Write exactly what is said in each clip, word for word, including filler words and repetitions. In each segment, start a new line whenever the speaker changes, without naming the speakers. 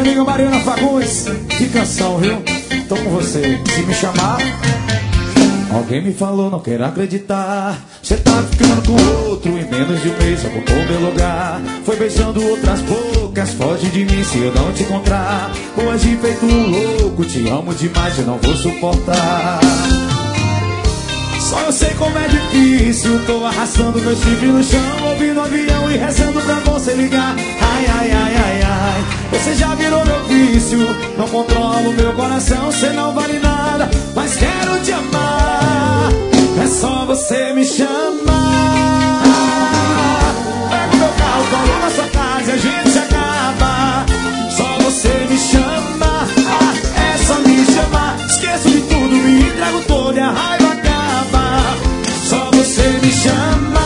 Minha amiga Mariana Fagundes, que canção, viu? Tô com você, se me chamar. Alguém me falou, não quero acreditar. Cê tá ficando com outro em menos de um mês, ocupou meu lugar. Foi beijando outras bocas, foge de mim se eu não te encontrar. Vou agir feito um louco, te amo demais, eu não vou suportar. Só eu sei como é difícil, tô arrastando meu chifre no chão, ouvindo o avião e rezando pra você ligar. Ai, ai, ai, ai, ai, você já virou meu vício. Não controlo meu coração, cê não vale nada, mas quero te amar. É só você me chamar. Pega o meu carro, colo na sua casa e a gente se acaba. Só você me chamar, é só me chamar. Esqueço de tudo, me entrego todo e a raiva acaba. Só você me chamar.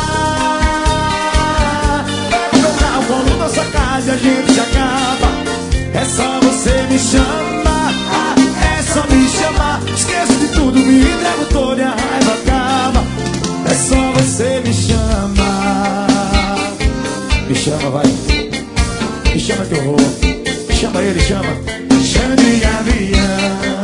Pega o meu carro, colo na sua casa e a gente se acaba. É só você me chamar, é só me chamar. Esqueço de tudo, me entrego todo e a raiva acaba. É só você me chamar. Me chama, vai. Me chama que eu vou. Chama ele, chama. Chama de gavião.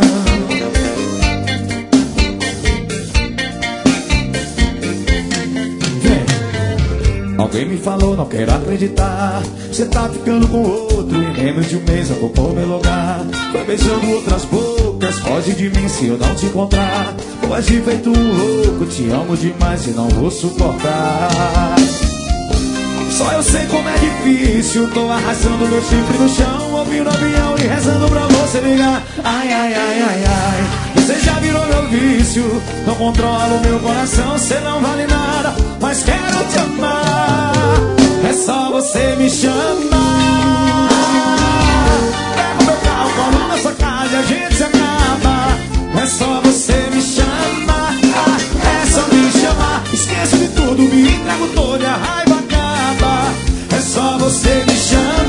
Alguém me falou, não quero acreditar. Cê tá ficando com outro em menos de um mês, ocupou meu lugar. Foi beijando outras bocas, foge de mim se eu não te encontrar. Vou agir feito um louco, te amo demais e não vou suportar. Só eu sei como é difícil, tô arrastando meu chifre no chão, ouvindo o avião e rezando pra você ligar. Ai, ai, ai, ai, ai, você já virou meu vício. Não controlo meu coração, cê não vale nada, mas quero te amar. É só você me chamar. Pega o meu carro, colo na sua casa e a gente se acaba. É só você me chamar, é só me chamar. Esqueço de tudo, me entrego todo e a raiva acaba. É só você me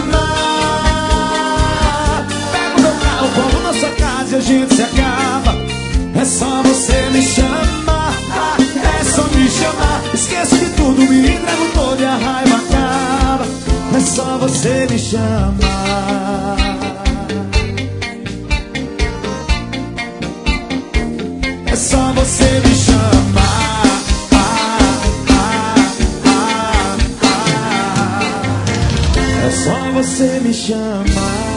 chamar. Pega o meu carro, colo na sua casa e a gente se acaba. É só você me chamar, é só me chamar. Esqueço de tudo, me entrego todo e a raiva acaba. É só você me chamar. É só você me chamar. É só você me chamar.